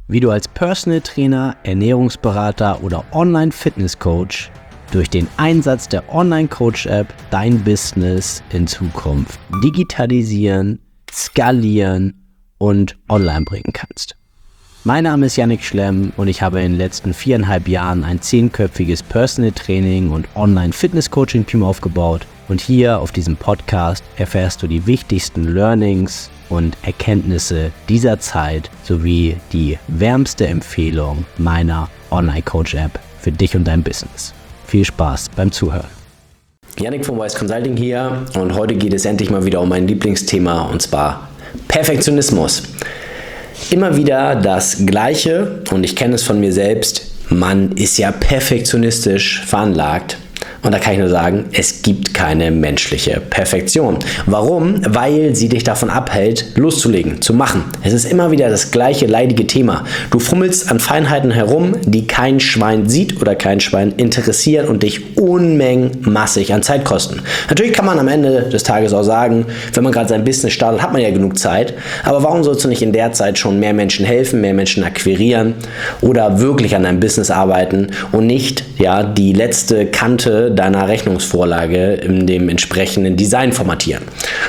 wie du als Personal Trainer, Ernährungsberater oder Online-Fitness-Coach durch den Einsatz der Online-Coach-App dein Business in Zukunft digitalisieren, skalieren und online bringen kannst. Mein Name ist Yannick Schlemm und ich habe in den letzten 4,5 Jahren ein 10-köpfiges Personal Training und Online-Fitness-Coaching-Team aufgebaut. Und hier auf diesem Podcast erfährst du die wichtigsten Learnings und Erkenntnisse dieser Zeit sowie die wärmste Empfehlung meiner Online-Coach-App für dich und dein Business. Viel Spaß beim Zuhören. Yannick von Wise Consulting hier und heute geht es endlich mal wieder um mein Lieblingsthema und zwar Perfektionismus. Immer wieder das Gleiche und ich kenne es von mir selbst, man ist ja perfektionistisch veranlagt. Und da kann ich nur sagen, es gibt keine menschliche Perfektion. Warum? Weil sie dich davon abhält, loszulegen, zu machen. Es ist immer wieder das gleiche leidige Thema. Du fummelst an Feinheiten herum, die kein Schwein sieht oder kein Schwein interessieren und dich Unmengen massig an Zeit kosten. Natürlich kann man am Ende des Tages auch sagen, wenn man gerade sein Business startet, hat man ja genug Zeit. Aber warum sollst du nicht in der Zeit schon mehr Menschen helfen, mehr Menschen akquirieren oder wirklich an deinem Business arbeiten und nicht die letzte Kante deiner Rechnungsvorlage in dem entsprechenden Design formatieren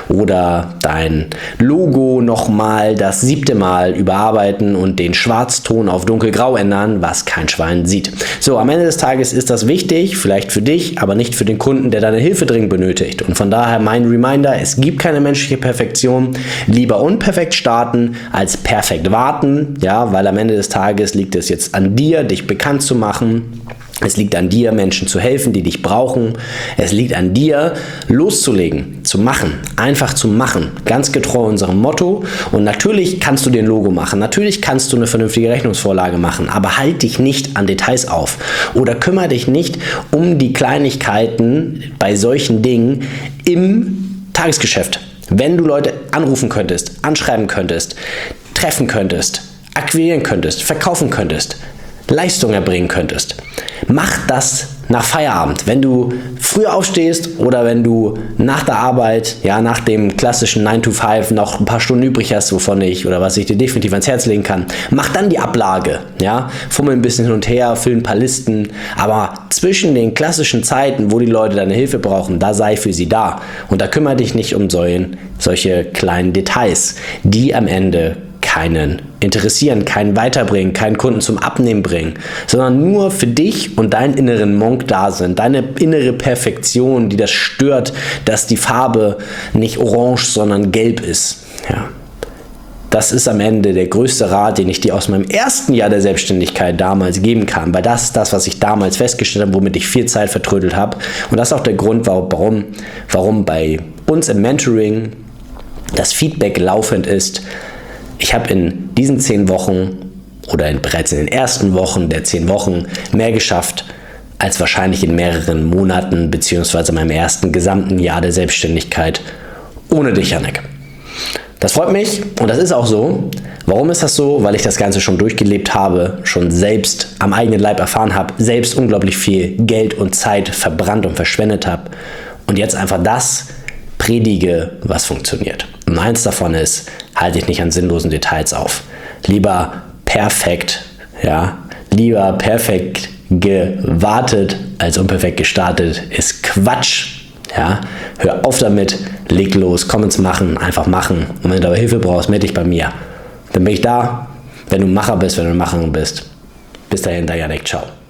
oder dein Logo nochmal das 7. Mal überarbeiten und den Schwarzton auf dunkelgrau ändern, was kein Schwein sieht. So, am Ende des Tages ist das wichtig, vielleicht für dich, aber nicht für den Kunden, der deine Hilfe dringend benötigt. Und von daher mein Reminder, es gibt keine menschliche Perfektion. Lieber unperfekt starten als perfekt warten, weil am Ende des Tages liegt es jetzt an dir, dich bekannt zu machen. Es liegt an dir, Menschen zu helfen, die dich brauchen. Es liegt an dir, loszulegen, zu machen, einfach zu machen. Ganz getreu unserem Motto. Und natürlich kannst du den Logo machen. Natürlich kannst du eine vernünftige Rechnungsvorlage machen. Aber halt dich nicht an Details auf. Oder kümmere dich nicht um die Kleinigkeiten bei solchen Dingen im Tagesgeschäft. Wenn du Leute anrufen könntest, anschreiben könntest, treffen könntest, akquirieren könntest, verkaufen könntest, Leistung erbringen könntest. Mach das nach Feierabend. Wenn du früh aufstehst oder wenn du nach der Arbeit, nach dem klassischen 9 to 5 noch ein paar Stunden übrig hast, was ich dir definitiv ans Herz legen kann, mach dann die Ablage. Fummel ein bisschen hin und her, füll ein paar Listen, aber zwischen den klassischen Zeiten, wo die Leute deine Hilfe brauchen, da sei für sie da. Und da kümmere dich nicht um solche kleinen Details, die am Ende keinen interessieren, keinen weiterbringen, keinen Kunden zum Abnehmen bringen, sondern nur für dich und deinen inneren Monk da sind, deine innere Perfektion, die das stört, dass die Farbe nicht orange, sondern gelb ist. Das ist am Ende der größte Rat, den ich dir aus meinem ersten Jahr der Selbstständigkeit damals geben kann, weil das ist das, was ich damals festgestellt habe, womit ich viel Zeit vertrödelt habe. Und das ist auch der Grund, warum bei uns im Mentoring das Feedback laufend ist. Ich habe in diesen 10 Wochen oder bereits in den ersten Wochen der 10 Wochen mehr geschafft als wahrscheinlich in mehreren Monaten beziehungsweise meinem ersten gesamten Jahr der Selbstständigkeit ohne dich, Yannick. Das freut mich und das ist auch so. Warum ist das so? Weil ich das Ganze schon durchgelebt habe, schon selbst am eigenen Leib erfahren habe, selbst unglaublich viel Geld und Zeit verbrannt und verschwendet habe und jetzt einfach das predige, was funktioniert. Und eins davon ist, halte dich nicht an sinnlosen Details auf. Lieber perfekt gewartet als unperfekt gestartet ist Quatsch. Hör auf damit, leg los, komm ins Machen, einfach machen. Und wenn du aber Hilfe brauchst, melde dich bei mir. Dann bin ich da, wenn du ein Macher bist, wenn du eine Macherin bist. Bis dahin, dein Yannick, ciao.